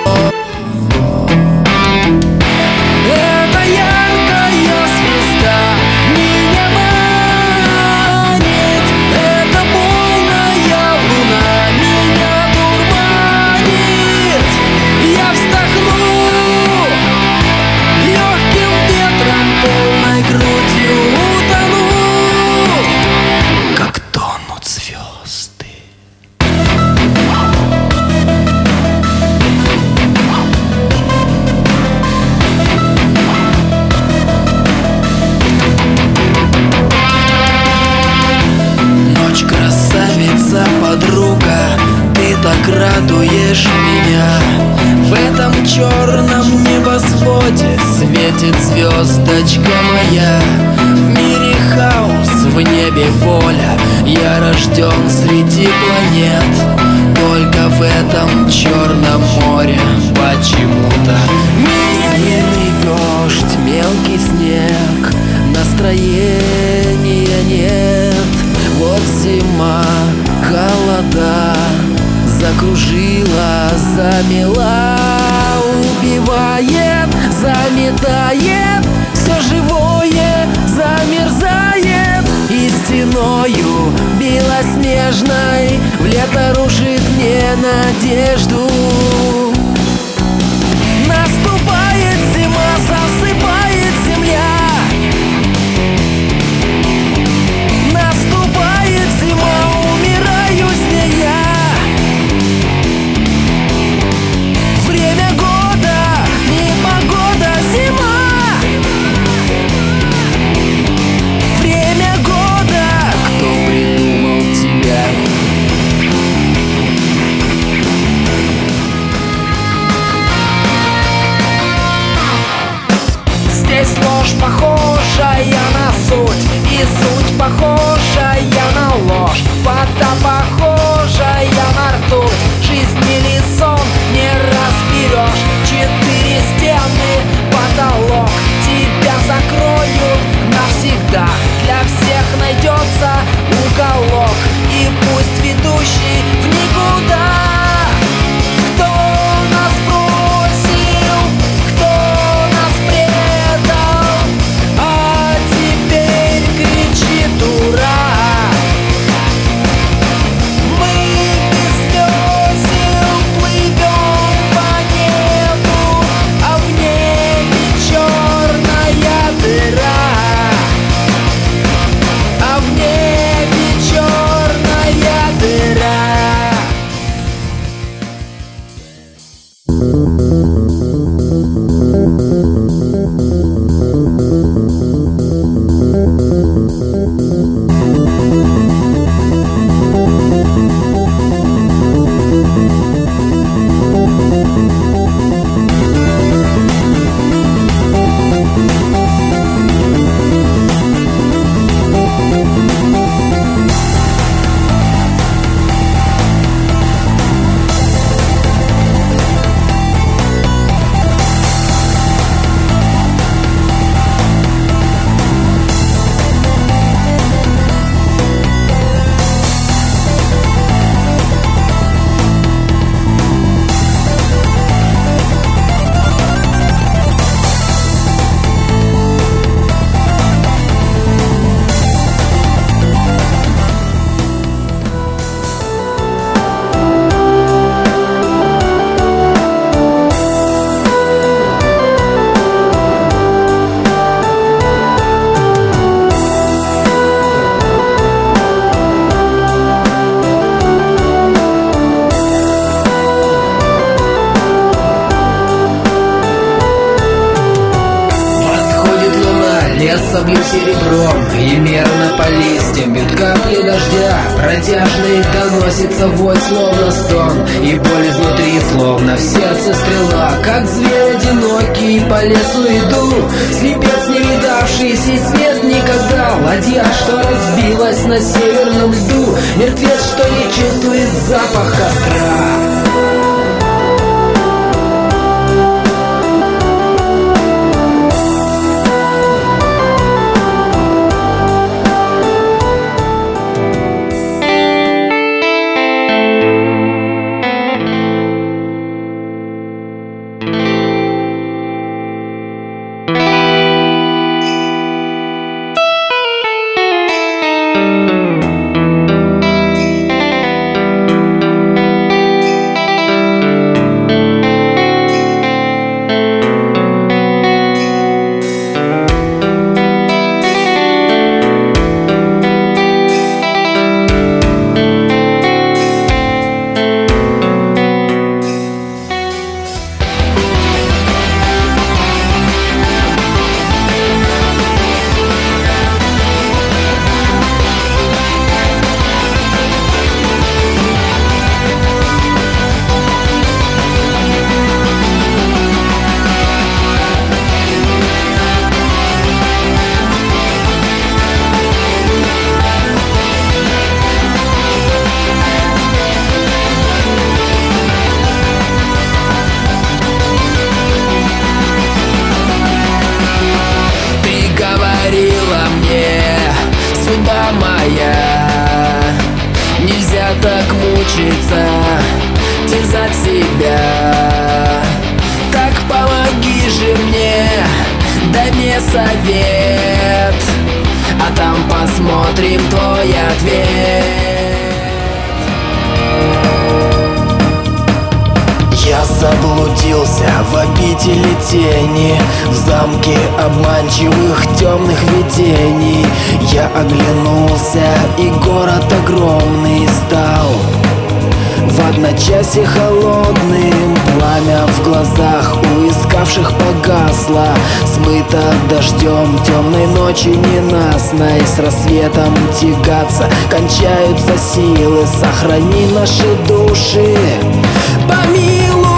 Это яркая звезда меня манит, это полная луна меня дурманит. Я вздохну легким ветром, полной грудью утону, как тонут звезды. Ночь, красавица, подруга, ты так радуешь меня. В этом черном небосводе светит звездочка моя. В мире хаос, в небе воля, я рожден среди планет. Только в этом черном море почему-то сильный дождь, мелкий снег, настроения нет. Вот зима, холода, закружила, замела, убивает, заметает, все живое замерзает. И стеною белоснежной в лето рушит мне надежду. Наступает зима, засыпает земля. Наступает зима, умираю с ней я. Время года, непогода, зима. Время года, кто придумал тебя? Здесь ложь, похожая на суть, и суть, похожая на ложь. Вода, похожая на ртуть, жизнь или сон не разберешь. Четыре стены, потолок, тебя закроют навсегда. Для всех найдется уголок, и пусть ведущий в никуда. Кто нас бросил, кто нас предал, а теперь кричит ура. Мы без весел плывем по небу, а в небе черная дыра. А в небе черная дыра. Лес облил серебром, и мерно по листьям бьют капли дождя. Протяжный доносится вой, словно стон, и боль изнутри, словно в сердце стрела. Как зверь одинокий по лесу иду, слепец не видавший сей свет никогда. Ладья, что разбилась на северном льду, мертвец, что не чувствует запах костра. Судьба моя, нельзя так мучиться, терзать себя. Так помоги же мне, дай мне совет, а там посмотрим твой ответ. Я заблудился в обители тени, в замке обманчивых темных видений. Я оглянулся, и город огромный стал в одночасье холодным. Пламя в глазах у искавших погасло, смыто дождем темной ночи ненастной. С рассветом тягаться кончаются силы, сохрани наши души, помилуй.